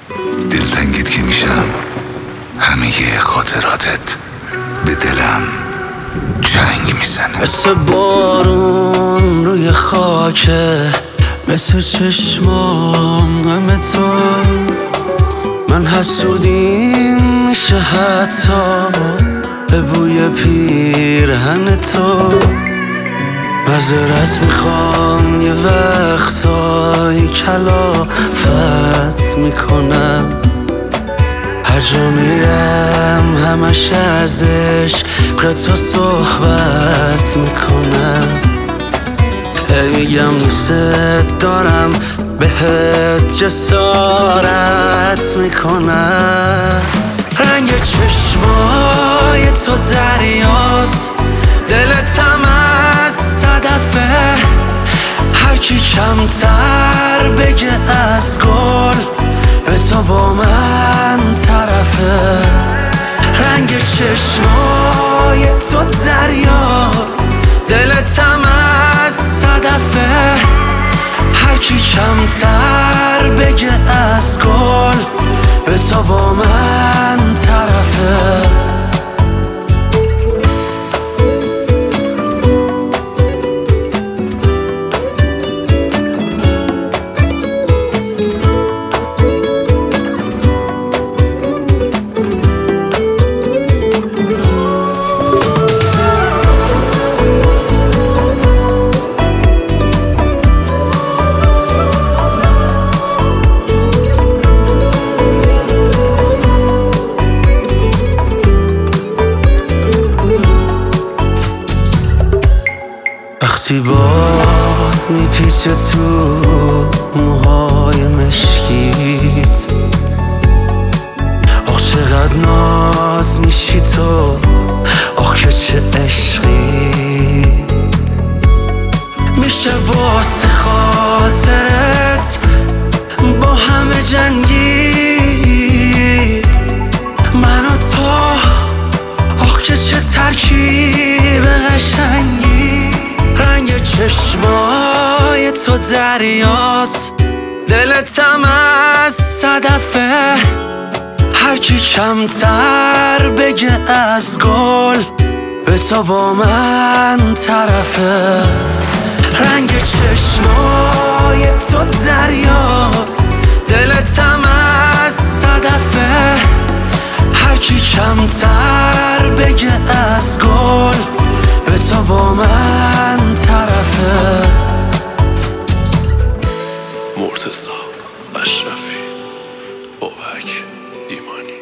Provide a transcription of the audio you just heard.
دلتنگت که میشم همه خاطراتت به دلم جنگ میزنه. مثل بارون روی خاکه، مثل چشمام غم تو. من حسودیم میشه حتی به بوی پیرهن تو. معذرت میخوام یه وقتایی کلافت میکنم. هر جا میرم همش از عشق تو صحبت میکنم. میگم دوست دارم، بهت جسارت میکنم. رنگ چشمای تو دریاست، دلتم از صدفه. هرکی کمتر بگه از گل، به تو با من طرفه. رنگ چشمای تو دریاست، دلتم از صدفه. هرکی کمتر بگه از گل، به تو با من طرفه. وقتی باد میپیچه تو موهای مشکیت، آخ چقدر ناز میشی تو، آخ که چه عشقی. میشه واسه خاطرت با همه جنگید، من و تو. آخ که چه ترکیب قشنگی. رنگ چشمای تو دریاست، دلتم از صدفه. هرکی کمتر بگه از گل، به تو با من طرفه. رنگ چشمای تو دریاست، دلتم از صدفه. هرکی کمتر بگه از گل، به تو با من طرفه. مرتضی اشرفی، بابک ایمانی.